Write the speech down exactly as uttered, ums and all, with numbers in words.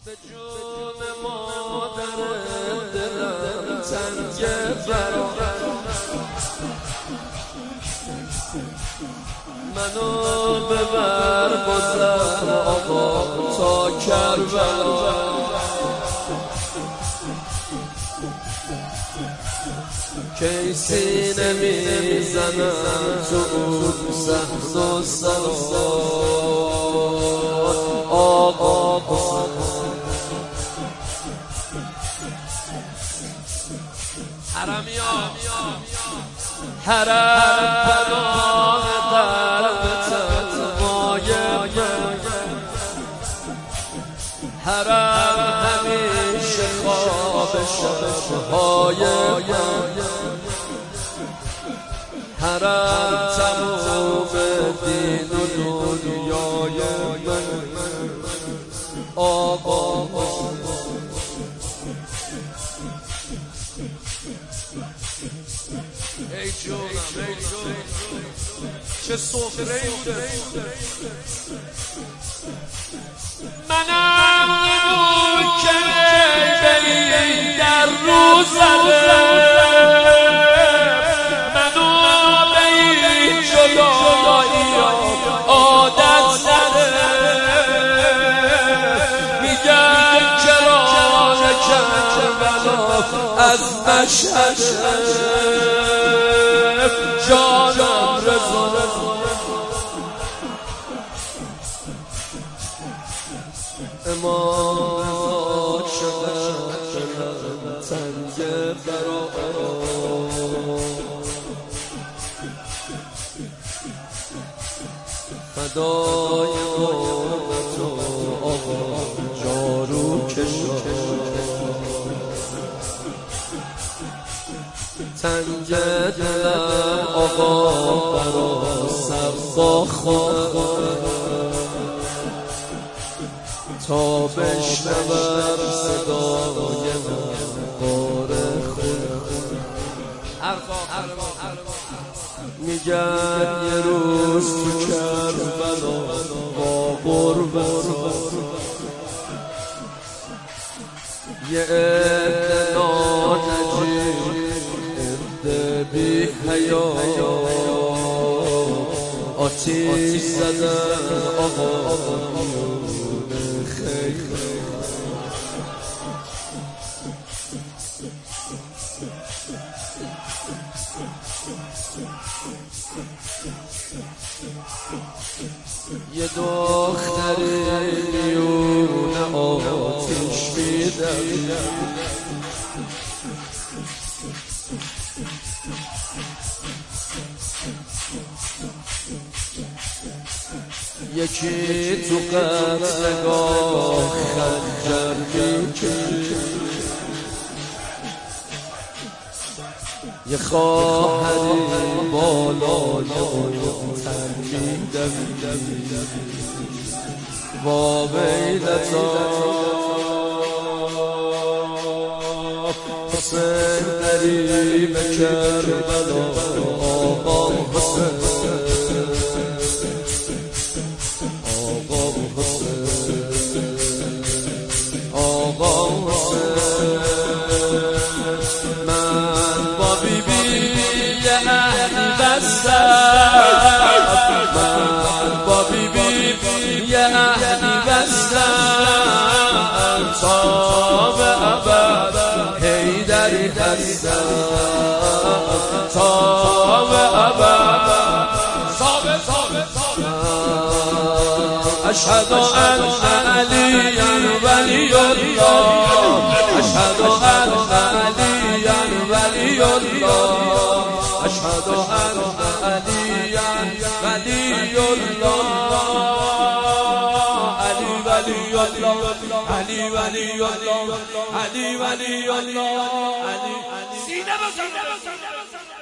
به جون مادر دلم تنگه برا منو ببر بازم آقا تا کربلا کی سینه میزنم تو اون صحن و صلات آقا حرمیان حرم پناه قلب تنهای من حرم همیشه خواب شبهای من حرم تموم دین و دنیای من آقا ای جونم ای جونم چه سفره بوده منم بود که بری در روزه منو به این جدایی عادت زده میگن که راه کربلا از مشهد جانم رضا امام شدم تنگه برا فدای قومت و آقا جارو کشا تنگه دلم آقا برا صفا خواهد تا بشنوم صدای من بار خود میگن یه روز تو کربلا با غربت یه عده نانجیب عده بی حیا آتیش زدن آقا یه دختری میونه آتیش میدم یکی تو قتلگاه خنجر میکشه یه خواهری بالای تن میدوید با ویلتا حسین قریب کربلا آقا حسین آقا حسین آقا حسین من با بی بی یه عهدی بستم من با بی بی یه عهدی بستم تا به ابد حیدری هستم تا به ابد اشهد ان علیا ولی الله اشهد ان علیا ولی الله اشهد ان علیا ولی الله علی ولی الله علی ولی الله علی ولی الله علی سینه بزن